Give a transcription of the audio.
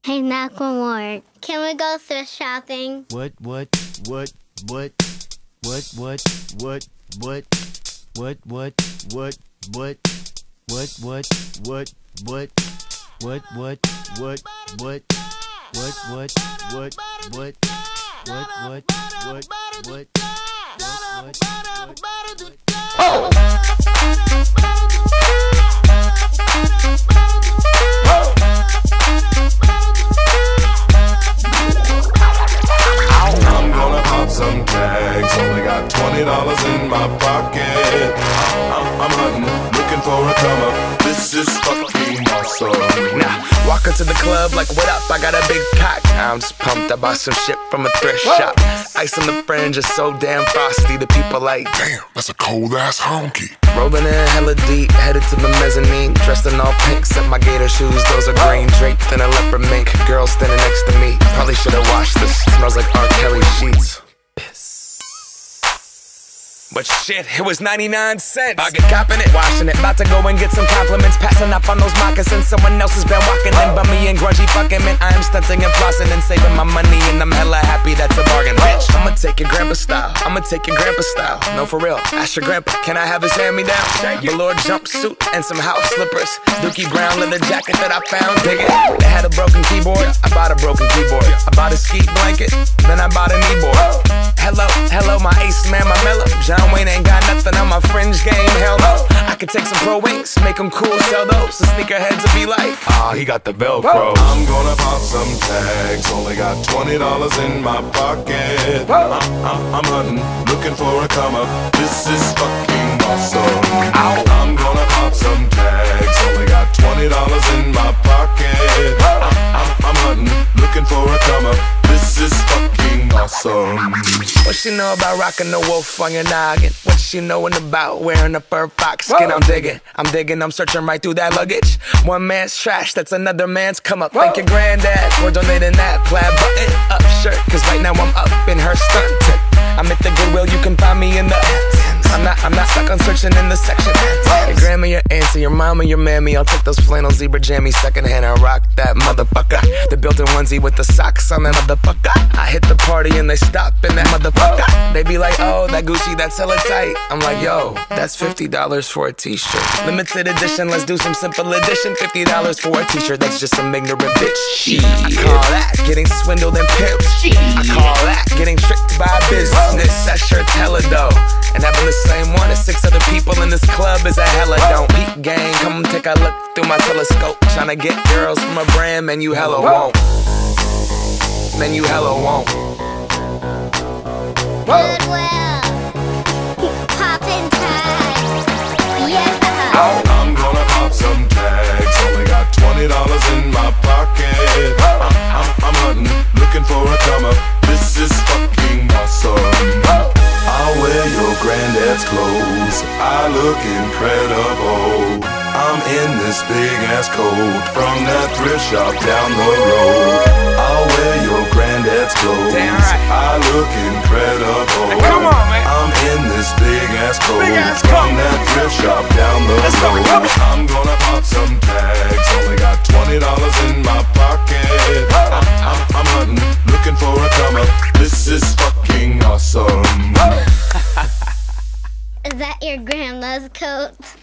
Hey, knock one more. Can we go thrift shopping? What? I'm gonna pop some tags. Only got $20 in my pocket. I'm hunting, looking for a come up. This is fucking awesome. Now, walk into the club like, what up? I got a big cock. I'm just pumped. I bought some shit from a thrift shop. Ice on the fringe is so damn frosty. The people like, Damn, that's a cold ass honky. rolling in hella deep, headed to the mezzanine. Dressed in all pink, except my gator shoes. Those are green, draped in a leopard mink. Girl standing next to me. Probably should've washed this. Smells like R. Kelly sheets. But shit, it was 99 cents. I get copping it, washing it. About to go and get some compliments. Passing up on those moccasins. Someone else has been walking in. Bummy and grungy fucking man. I am stunting and flossing and saving my money. And I'm hella happy that's a bargain, bitch. I'ma take your grandpa style. I'ma take your grandpa style. No, for real. Ask your grandpa, can I have his hand-me-down? Velour jumpsuit and some house slippers. Dookie brown leather jacket that I found. Dig it. They had a broken keyboard. I bought a broken keyboard. I bought a ski blanket. Then I bought a kneeboard. Hello, my ace man, my mellow. John Wayne ain't got nothing on my fringe game, hell no. I could take some pro wings, make them cool, sell those. The sneakerheads will be like, he got the Velcro. I'm gonna pop some tags. Only got $20 in my pocket. I'm hunting, looking for a come up. This is fucking awesome. I'm gonna pop some tags. Only got $20 in my pocket. I'm hunting, looking for a come up. This is fucking awesome. What she know about rocking the wolf on your noggin? What she knowin' about wearing a fur fox skin? I'm digging, I'm searching right through that luggage. One man's trash, that's another man's come up. Thank your granddad for donating that plaid button up shirt. Cause right now I'm up in her stunt. I'm at the Goodwill, you can find me in the I'm not stuck on searching in the section. Your grandma, your auntie, your mama, your mammy. I'll take those flannel zebra jammies secondhand and rock that motherfucker. The built-in onesie with the socks on that motherfucker. I hit the party and they stop in that motherfucker. They be like, oh, that Gucci, that's hella tight. I'm like, yo, that's $50 for a t-shirt. Limited edition, let's do some simple edition. $50 for a t-shirt, that's just some ignorant bitch. Shit. I call that getting swindled and pimped. I call that getting tricked by business. That shirt's hella dope. And having the same one as 6 other people in this club is a hella don't. Peep gang, come take a look through my telescope. Tryna get girls from a brand, man, you hella won't. Man, you hella won't. Goodwill. Poppin' tags. Yeah. I'm gonna pop some tags. Only got $20 in my pocket. I'm hunting, looking for a come up. This is fucking awesome. I'll wear your granddad's clothes. I look incredible. I'm in this big ass coat from that thrift shop down the road. I'll wear your granddad's clothes. Damn right. I look incredible. Hey, come on, man. I'm in this big ass coat from that thrift shop down the road. I'm gonna pop some tags. Only got $20 in my pocket. I'm hunting, looking for a come up. This is fucking awesome. Is that your grandma's coat?